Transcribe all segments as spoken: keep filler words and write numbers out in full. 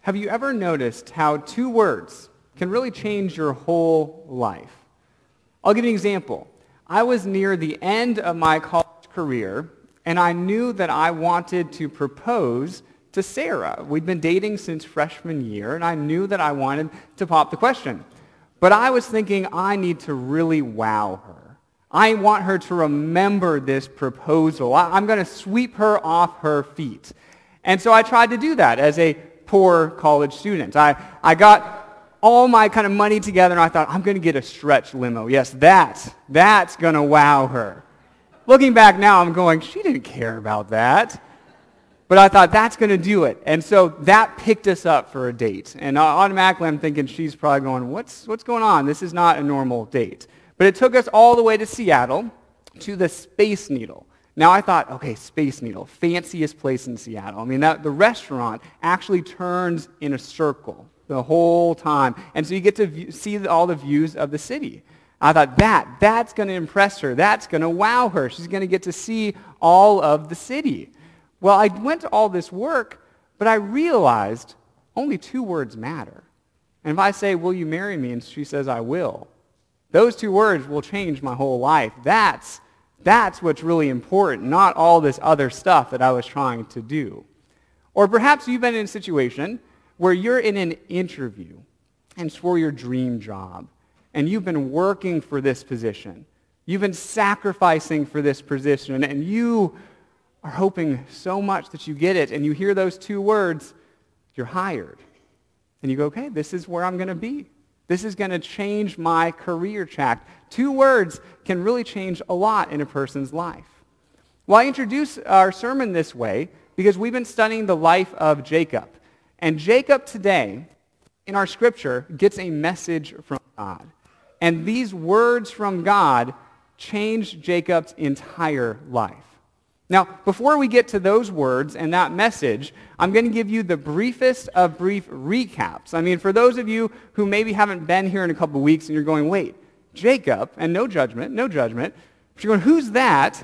Have you ever noticed how two words can really change your whole life? I'll give you an example. I was near the end of my college career, and I knew that I wanted to propose to Sarah. We'd been dating since freshman year, and I knew that I wanted to pop the question. But I was thinking, I need to really wow her. I want her to remember this proposal. I, I'm going to sweep her off her feet. And so I tried to do that as a poor college student. I, I got all my kind of money together, and I thought, I'm going to get a stretch limo. Yes, that, that's going to wow her. Looking back now, I'm going, she didn't care about that. But I thought, that's going to do it. And so that picked us up for a date. And automatically, I'm thinking, she's probably going, what's, what's going on? This is not a normal date. But it took us all the way to Seattle, to the Space Needle. Now I thought, okay, Space Needle, fanciest place in Seattle. I mean, that, the restaurant actually turns in a circle the whole time. And so you get to view, see all the views of the city. I thought, that, that's going to impress her. That's going to wow her. She's going to get to see all of the city. Well, I went to all this work, but I realized only two words matter. And if I say, will you marry me? And she says, I will. Those two words will change my whole life. That's That's what's really important, not all this other stuff that I was trying to do. Or perhaps you've been in a situation where you're in an interview, and it's for your dream job, and you've been working for this position. You've been sacrificing for this position, and you are hoping so much that you get it, and you hear those two words, you're hired. And you go, okay, this is where I'm going to be. This is going to change my career track. Two words can really change a lot in a person's life. Well, I introduce our sermon this way because we've been studying the life of Jacob. And Jacob today, in our scripture, gets a message from God. And these words from God changed Jacob's entire life. Now, before we get to those words and that message, I'm going to give you the briefest of brief recaps. I mean, for those of you who maybe haven't been here in a couple of weeks and you're going, wait, Jacob, and no judgment, no judgment, but you're going, who's that?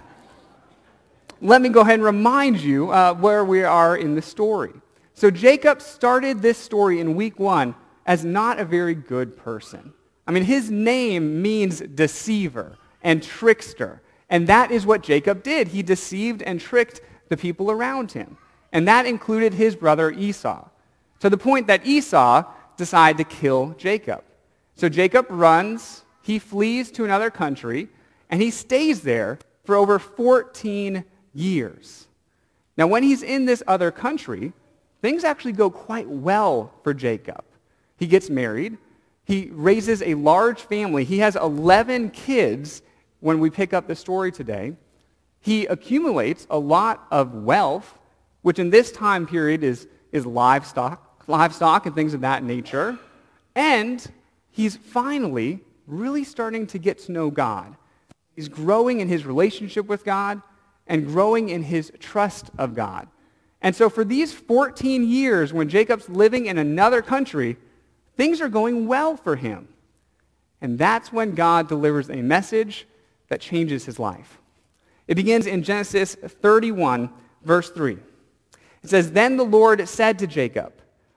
Let me go ahead and remind you uh, where we are in the story. So Jacob started this story in week one as not a very good person. I mean, his name means deceiver and trickster. And that is what Jacob did. He deceived and tricked the people around him. And that included his brother Esau, to the point that Esau decided to kill Jacob. So Jacob runs, he flees to another country, and he stays there for over fourteen years. Now, when he's in this other country, things actually go quite well for Jacob. He gets married. He raises a large family. He has eleven kids when we pick up the story today. He accumulates a lot of wealth, which in this time period is, is livestock, livestock and things of that nature. And he's finally really starting to get to know God. He's growing in his relationship with God and growing in his trust of God. And so for these fourteen years, when Jacob's living in another country, things are going well for him. And that's when God delivers a message that changes his life. It begins in Genesis thirty-one, verse three. It says, then the Lord said to Jacob,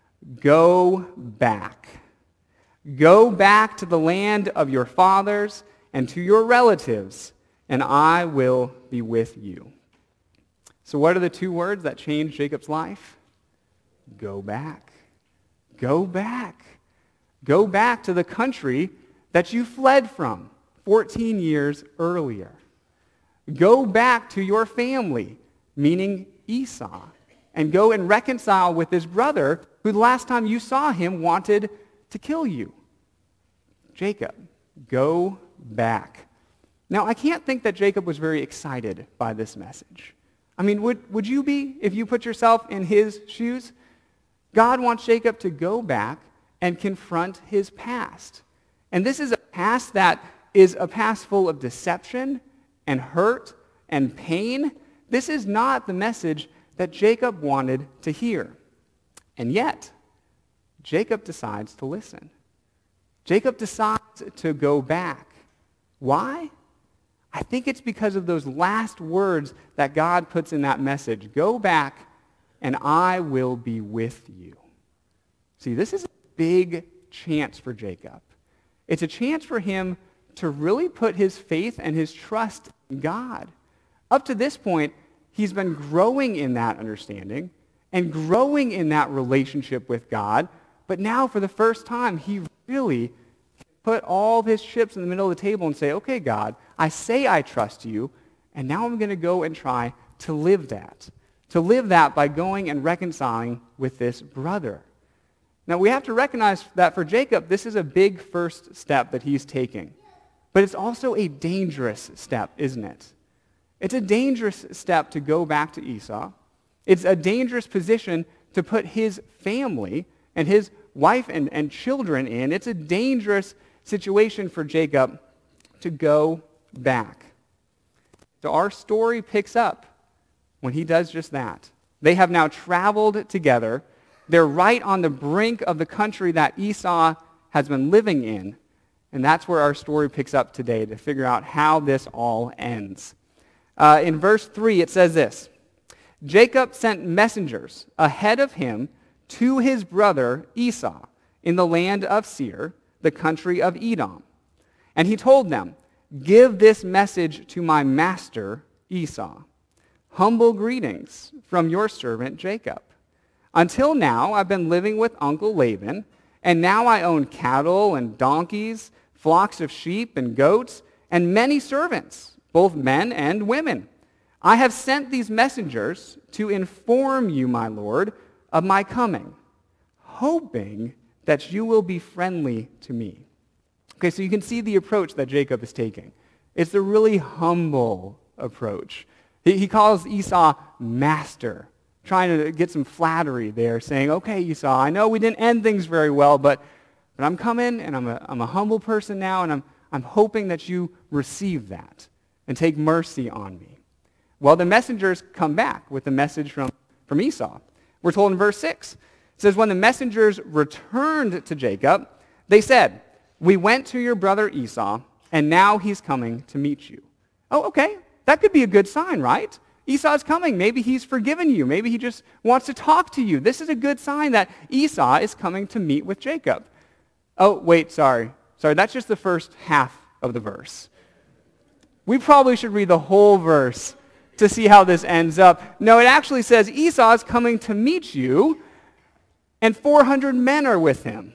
go back. Go back to the land of your fathers and to your relatives, and I will be with you. So what are the two words that changed Jacob's life? Go back. Go back. Go back to the country that you fled from fourteen years earlier. Go back to your family, meaning Esau, and go and reconcile with his brother who the last time you saw him wanted to kill you. Jacob, go back. Now, I can't think that Jacob was very excited by this message. I mean, would, would you be if you put yourself in his shoes? God wants Jacob to go back and confront his past. And this is a past that is a past full of deception and hurt and pain. This is not the message that Jacob wanted to hear. And yet, Jacob decides to listen. Jacob decides to go back. Why? I think it's because of those last words that God puts in that message. Go back and I will be with you. See, this is a big chance for Jacob. It's a chance for him to really put his faith and his trust in God. Up to this point, he's been growing in that understanding and growing in that relationship with God. But now, for the first time, he really put all of his chips in the middle of the table and say, okay, God, I say I trust you, and now I'm going to go and try to live that. To live that by going and reconciling with this brother. Now, we have to recognize that for Jacob, this is a big first step that he's taking. But it's also a dangerous step, isn't it? It's a dangerous step to go back to Esau. It's a dangerous position to put his family and his wife and, and children in. It's a dangerous situation for Jacob to go back. So our story picks up when he does just that. They have now traveled together. They're right on the brink of the country that Esau has been living in. And that's where our story picks up today, to figure out how this all ends. Uh, in verse three, it says this: Jacob sent messengers ahead of him to his brother Esau in the land of Seir, the country of Edom. And he told them, give this message to my master Esau. Humble greetings from your servant Jacob. Until now, I've been living with Uncle Laban, and now I own cattle and donkeys, flocks of sheep and goats, and many servants, both men and women. I have sent these messengers to inform you, my lord, of my coming, hoping that you will be friendly to me. Okay, so you can see the approach that Jacob is taking. It's a really humble approach. He, he calls Esau master, trying to get some flattery there, saying, okay, Esau, I know we didn't end things very well, but, but I'm coming, and I'm a, I'm a humble person now, and I'm, I'm hoping that you receive that and take mercy on me. Well, the messengers come back with a message from, from Esau. We're told in verse six. It says, when the messengers returned to Jacob, they said, we went to your brother Esau, and now he's coming to meet you. Oh, okay. That could be a good sign, right? Esau's coming. Maybe he's forgiven you. Maybe he just wants to talk to you. This is a good sign that Esau is coming to meet with Jacob. Oh, wait, sorry. Sorry, that's just the first half of the verse. We probably should read the whole verse to see how this ends up. No, it actually says Esau is coming to meet you, and four hundred men are with him.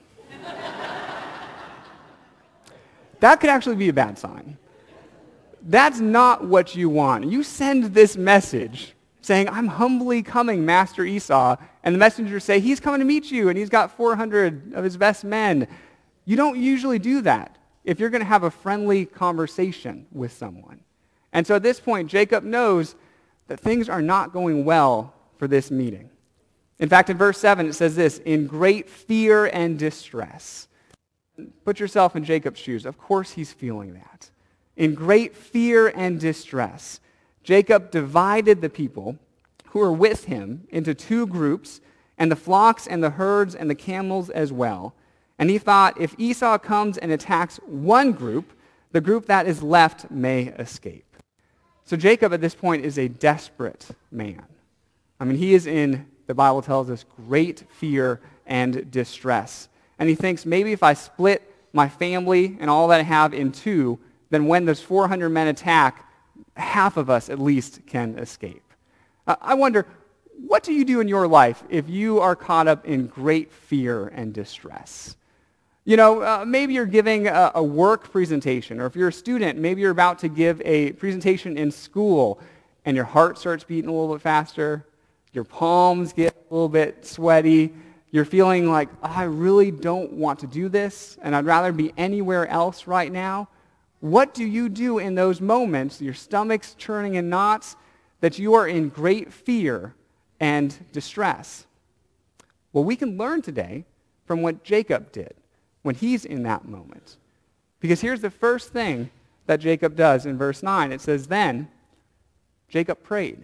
That could actually be a bad sign. That's not what you want. You send this message saying, I'm humbly coming, Master Esau, and the messengers say, he's coming to meet you, and he's got four hundred of his best men. You don't usually do that if you're going to have a friendly conversation with someone. And so at this point, Jacob knows that things are not going well for this meeting. In fact, in verse seven, it says this, in great fear and distress. Put yourself in Jacob's shoes. Of course he's feeling that. In great fear and distress, Jacob divided the people who were with him into two groups, and the flocks and the herds and the camels as well. And he thought, if Esau comes and attacks one group, the group that is left may escape. So Jacob at this point is a desperate man. I mean, he is in, the Bible tells us, great fear and distress. And he thinks, maybe if I split my family and all that I have in two, then when those four hundred men attack, half of us at least can escape. Uh, I wonder, what do you do in your life if you are caught up in great fear and distress? You know, uh, maybe you're giving a, a work presentation, or if you're a student, maybe you're about to give a presentation in school, and your heart starts beating a little bit faster, your palms get a little bit sweaty, you're feeling like, oh, I really don't want to do this, and I'd rather be anywhere else right now. What do you do in those moments, your stomach's churning in knots, that you are in great fear and distress? Well, we can learn today from what Jacob did when he's in that moment. Because here's the first thing that Jacob does in verse nine. It says, then Jacob prayed.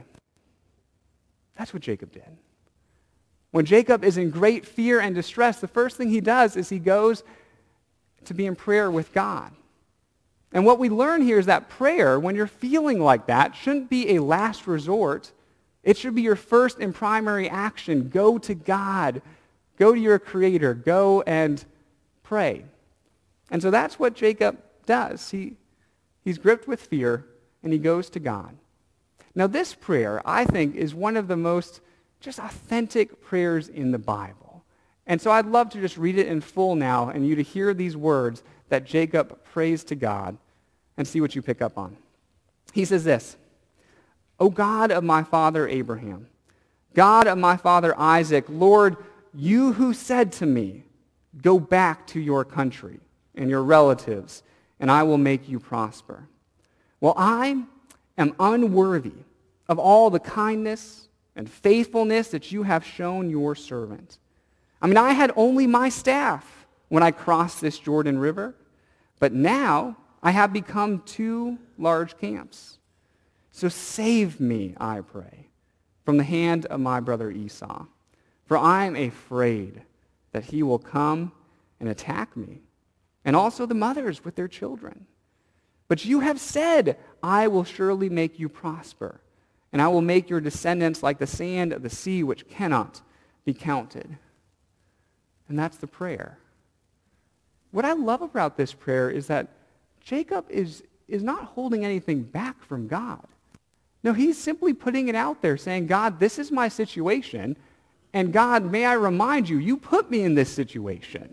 That's what Jacob did. When Jacob is in great fear and distress, the first thing he does is he goes to be in prayer with God. And what we learn here is that prayer, when you're feeling like that, shouldn't be a last resort. It should be your first and primary action. Go to God. Go to your Creator. Go and pray. And so that's what Jacob does. He, he's gripped with fear, and he goes to God. Now this prayer, I think, is one of the most just authentic prayers in the Bible. And so I'd love to just read it in full now and you to hear these words that Jacob prays to God and see what you pick up on. He says this, "O God of my father Abraham, God of my father Isaac, Lord, you who said to me, go back to your country and your relatives, and I will make you prosper. Well, I am unworthy of all the kindness and faithfulness that you have shown your servant. I mean, I had only my staff when I crossed this Jordan River, but now I have become two large camps. So save me, I pray, from the hand of my brother Esau, for I am afraid that he will come and attack me, and also the mothers with their children. But you have said, I will surely make you prosper, and I will make your descendants like the sand of the sea, which cannot be counted." And that's the prayer. What I love about this prayer is that Jacob is, is not holding anything back from God. No, he's simply putting it out there, saying, God, this is my situation, and God, may I remind you, you put me in this situation.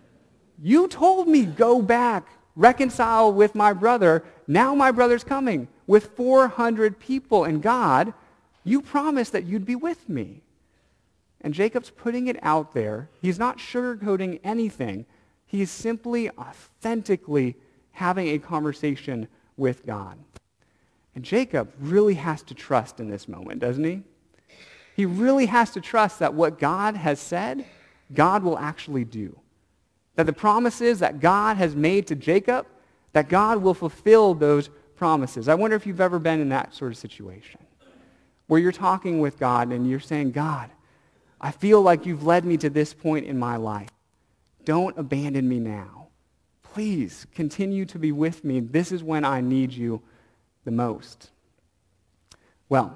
You told me, go back, reconcile with my brother. Now my brother's coming with four hundred people, and God, you promised that you'd be with me. And Jacob's putting it out there. He's not sugarcoating anything. He's simply authentically having a conversation with God. And Jacob really has to trust in this moment, doesn't he? He really has to trust that what God has said, God will actually do. That the promises that God has made to Jacob, that God will fulfill those promises. I wonder if you've ever been in that sort of situation where you're talking with God and you're saying, God, I feel like you've led me to this point in my life. Don't abandon me now. Please continue to be with me. This is when I need you the most. Well,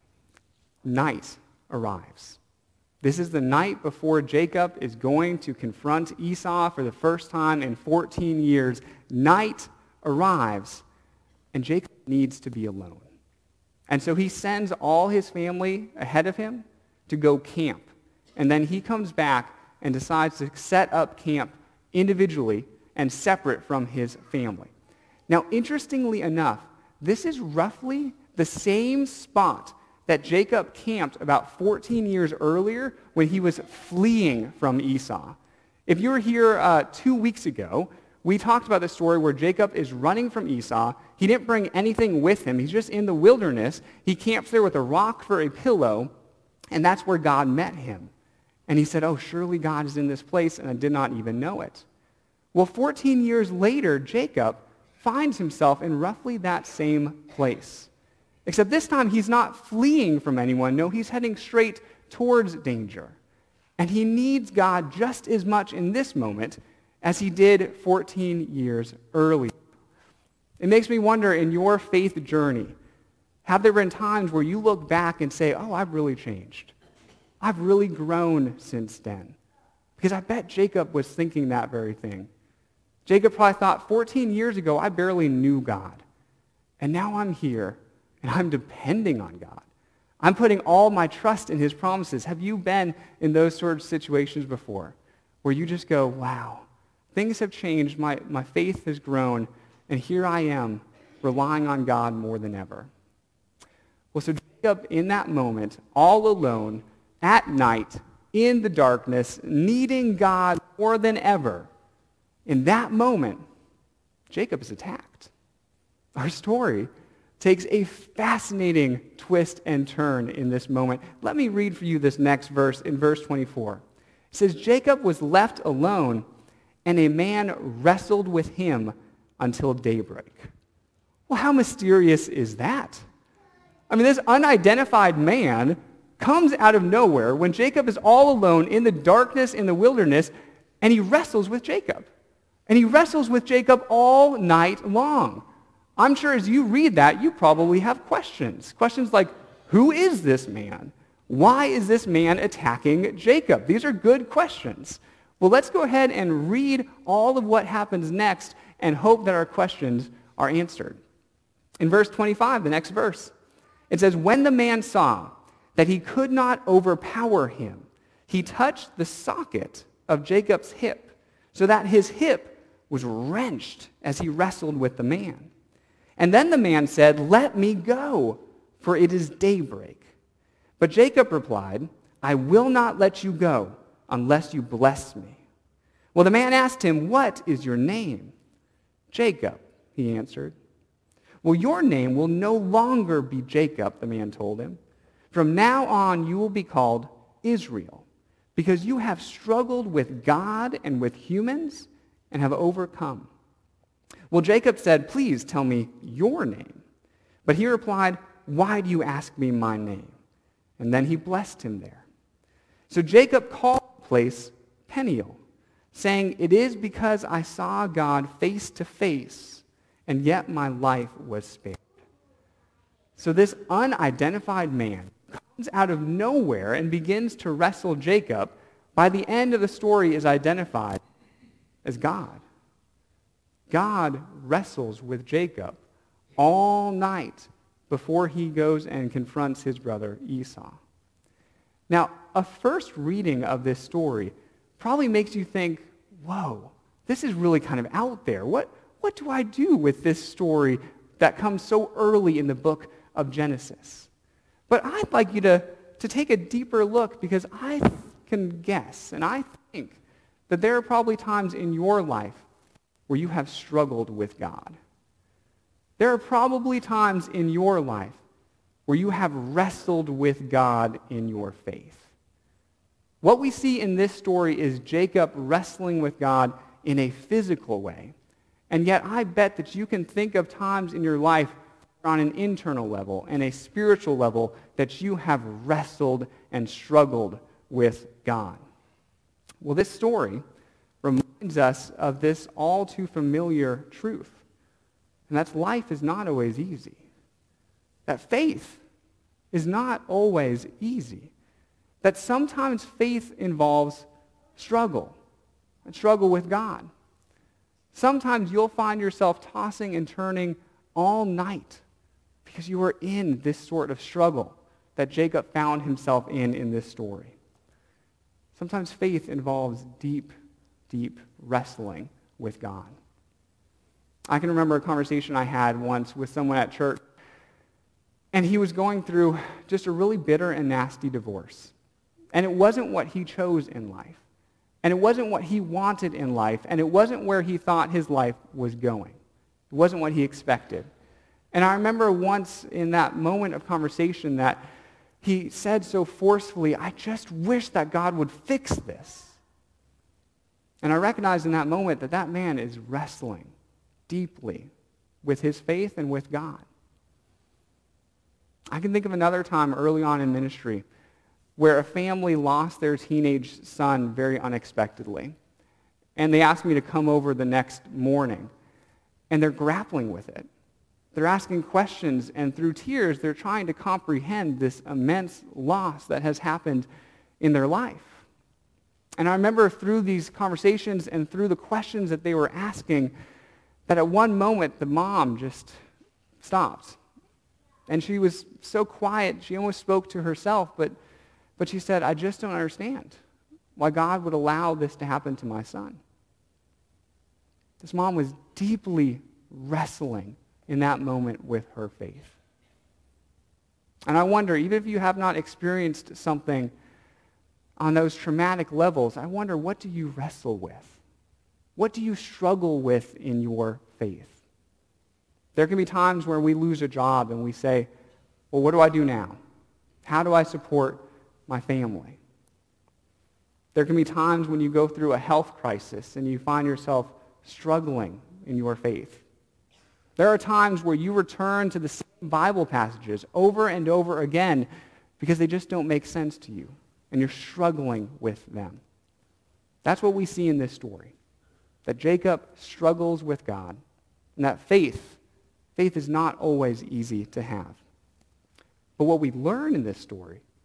night arrives. This is the night before Jacob is going to confront Esau for the first time in fourteen years. Night arrives, and Jacob needs to be alone. And so he sends all his family ahead of him to go camp. And then he comes back and decides to set up camp individually and separate from his family. Now, interestingly enough, this is roughly the same spot that Jacob camped about fourteen years earlier when he was fleeing from Esau. If you were here uh, two weeks ago, we talked about the story where Jacob is running from Esau. He didn't bring anything with him. He's just in the wilderness. He camps there with a rock for a pillow, and that's where God met him. And he said, oh, surely God is in this place, and I did not even know it. Well, fourteen years later, Jacob finds himself in roughly that same place. Except this time, he's not fleeing from anyone. No, he's heading straight towards danger. And he needs God just as much in this moment as he did fourteen years earlier. It makes me wonder, in your faith journey, have there been times where you look back and say, oh, I've really changed. I've really grown since then. Because I bet Jacob was thinking that very thing. Jacob probably thought, fourteen years ago, I barely knew God. And now I'm here, and I'm depending on God. I'm putting all my trust in his promises. Have you been in those sort of situations before, where you just go, wow, things have changed, my, my faith has grown, and here I am, relying on God more than ever? Well, so Jacob, in that moment, all alone, at night, in the darkness, needing God more than ever, in that moment, Jacob is attacked. Our story takes a fascinating twist and turn in this moment. Let me read for you this next verse in verse twenty-four. It says, Jacob was left alone, and a man wrestled with him until daybreak. Well, how mysterious is that? I mean, this unidentified man comes out of nowhere when Jacob is all alone in the darkness in the wilderness, and he wrestles with Jacob. And he wrestles with Jacob all night long. I'm sure as you read that, you probably have questions. Questions like, who is this man? Why is this man attacking Jacob? These are good questions. Well, let's go ahead and read all of what happens next and hope that our questions are answered. In verse twenty-five, the next verse, it says, when the man saw that he could not overpower him, he touched the socket of Jacob's hip, so that his hip was wrenched as he wrestled with the man. And then the man said, let me go, for it is daybreak. But Jacob replied, I will not let you go unless you bless me. Well, the man asked him, what is your name? Jacob, he answered. Well, your name will no longer be Jacob, the man told him. From now on, you will be called Israel, because you have struggled with God and with humans and have overcome. Well, Jacob said, please tell me your name. But he replied, why do you ask me my name? And then he blessed him there. So Jacob called the place Peniel, saying, it is because I saw God face to face, and yet my life was spared. So this unidentified man comes out of nowhere and begins to wrestle Jacob. By the end of the story is identified as God. God wrestles with Jacob all night before he goes and confronts his brother Esau. Now, a first reading of this story probably makes you think, whoa, this is really kind of out there. What, what do I do with this story that comes so early in the book of Genesis? But I'd like you to, to take a deeper look, because I can guess, and I think that there are probably times in your life where you have struggled with God. There are probably times in your life where you have wrestled with God in your faith. What we see in this story is Jacob wrestling with God in a physical way. And yet I bet that you can think of times in your life on an internal level and a spiritual level that you have wrestled and struggled with God. Well, this story reminds us of this all too familiar truth. And that's life is not always easy. That faith is not always easy. That sometimes faith involves struggle, and struggle with God. Sometimes you'll find yourself tossing and turning all night because you are in this sort of struggle that Jacob found himself in in this story. Sometimes faith involves deep, deep wrestling with God. I can remember a conversation I had once with someone at church, and he was going through just a really bitter and nasty divorce. And it wasn't what he chose in life. And it wasn't what he wanted in life. And it wasn't where he thought his life was going. It wasn't what he expected. And I remember once in that moment of conversation that he said so forcefully, I just wish that God would fix this. And I recognized in that moment that that man is wrestling deeply with his faith and with God. I can think of another time early on in ministry where a family lost their teenage son very unexpectedly. And they asked me to come over the next morning. And they're grappling with it. They're asking questions, and through tears, they're trying to comprehend this immense loss that has happened in their life. And I remember through these conversations and through the questions that they were asking, that at one moment, the mom just stopped. And she was so quiet, she almost spoke to herself, but, but she said, I just don't understand why God would allow this to happen to my son. This mom was deeply wrestling in that moment with her faith. And I wonder, even if you have not experienced something on those traumatic levels, I wonder, what do you wrestle with? What do you struggle with in your faith? There can be times where we lose a job and we say, well, what do I do now? How do I support my family? There can be times when you go through a health crisis and you find yourself struggling in your faith. There are times where you return to the same Bible passages over and over again because they just don't make sense to you, and you're struggling with them. That's what we see in this story, that Jacob struggles with God, and that faith, faith is not always easy to have. But what we learn in this story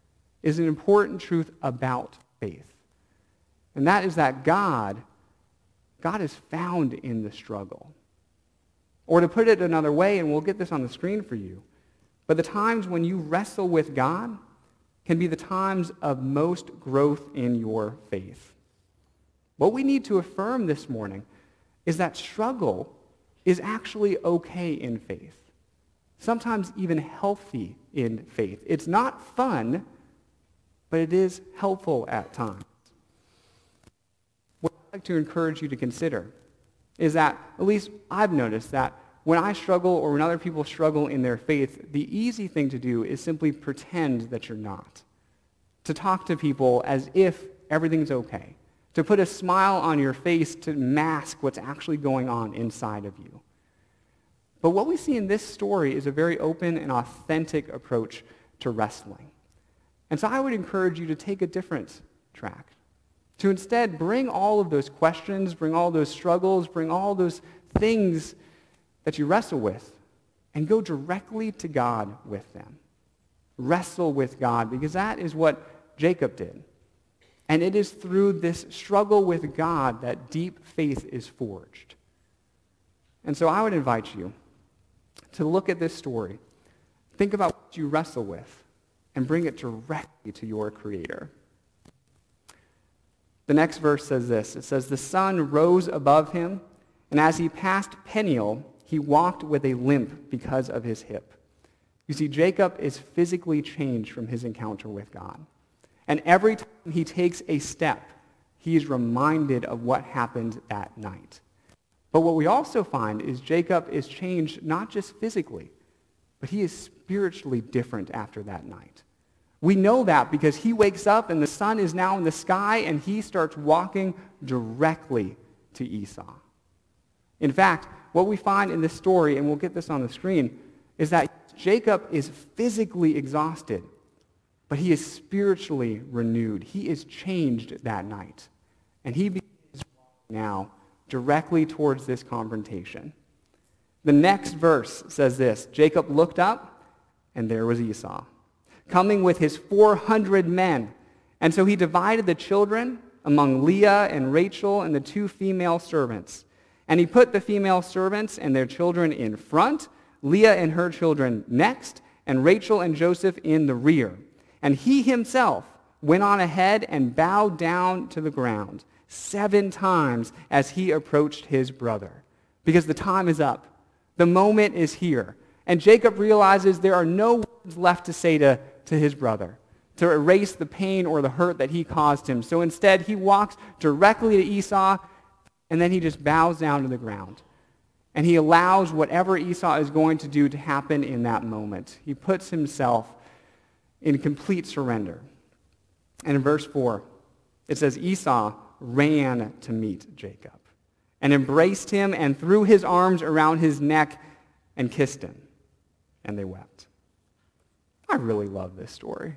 is an important truth about faith. And that is that God, God is found in the struggle. Or to put it another way, and we'll get this on the screen for you, but the times when you wrestle with God can be the times of most growth in your faith. What we need to affirm this morning is that struggle is actually okay in faith. Sometimes even healthy in faith. It's not fun, but it is helpful at times. What I'd like to encourage you to consider is that, at least I've noticed that when I struggle or when other people struggle in their faith, the easy thing to do is simply pretend that you're not. To talk to people as if everything's okay. To put a smile on your face to mask what's actually going on inside of you. But what we see in this story is a very open and authentic approach to wrestling. And so I would encourage you to take a different track. To instead bring all of those questions, bring all those struggles, bring all those things that you wrestle with, and go directly to God with them. Wrestle with God, because that is what Jacob did. And it is through this struggle with God that deep faith is forged. And so I would invite you to look at this story, think about what you wrestle with, and bring it directly to your Creator. The next verse says this. It says, "The sun rose above him, and as he passed Peniel, he walked with a limp because of his hip." You see, Jacob is physically changed from his encounter with God. And every time he takes a step, he is reminded of what happened that night. But what we also find is Jacob is changed not just physically, but he is spiritually different after that night. We know that because he wakes up and the sun is now in the sky and he starts walking directly to Esau. In fact, what we find in this story, and we'll get this on the screen, is that Jacob is physically exhausted, but he is spiritually renewed. He is changed that night. And he begins now directly towards this confrontation. The next verse says this, "Jacob looked up, and there was Esau, coming with his four hundred men. And so he divided the children among Leah and Rachel and the two female servants. And he put the female servants and their children in front, Leah and her children next, and Rachel and Joseph in the rear. And he himself went on ahead and bowed down to the ground seven times as he approached his brother." Because the time is up. The moment is here. And Jacob realizes there are no words left to say to, to his brother, to erase the pain or the hurt that he caused him. So instead, he walks directly to Esau, and then he just bows down to the ground. And he allows whatever Esau is going to do to happen in that moment. He puts himself in complete surrender. And in verse four, it says, "Esau ran to meet Jacob and embraced him and threw his arms around his neck and kissed him. And they wept." I really love this story.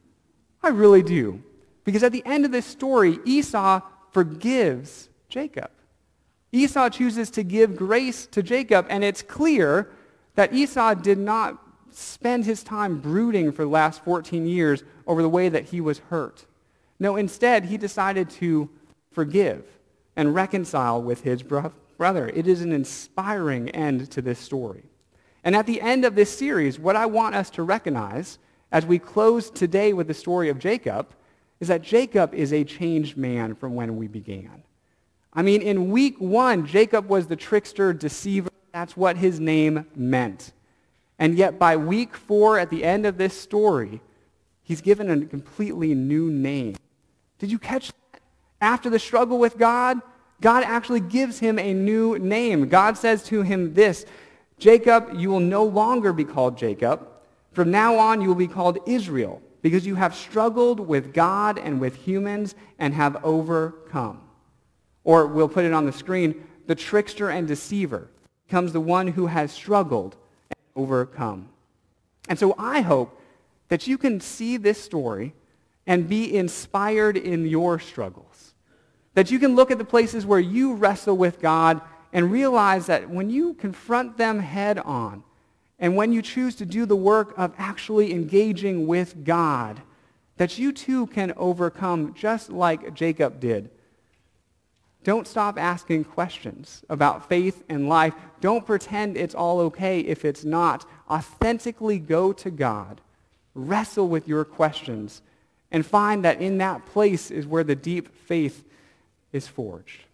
I really do. Because at the end of this story, Esau forgives Jacob. Esau chooses to give grace to Jacob, and it's clear that Esau did not spend his time brooding for the last fourteen years over the way that he was hurt. No, instead, he decided to forgive and reconcile with his bro- brother. It is an inspiring end to this story. And at the end of this series, what I want us to recognize as we close today with the story of Jacob is that Jacob is a changed man from when we began. I mean, in week one, Jacob was the trickster, deceiver. That's what his name meant. And yet by week four, at the end of this story, he's given a completely new name. Did you catch that? After the struggle with God, God actually gives him a new name. God says to him this, "Jacob, you will no longer be called Jacob. From now on, you will be called Israel, because you have struggled with God and with humans and have overcome." Or we'll put it on the screen, the trickster and deceiver becomes the one who has struggled and overcome. And so I hope that you can see this story and be inspired in your struggles. That you can look at the places where you wrestle with God and realize that when you confront them head on, and when you choose to do the work of actually engaging with God, that you too can overcome just like Jacob did. Don't stop asking questions about faith and life. Don't pretend it's all okay if it's not. Authentically go to God, wrestle with your questions, and find that in that place is where the deep faith is forged.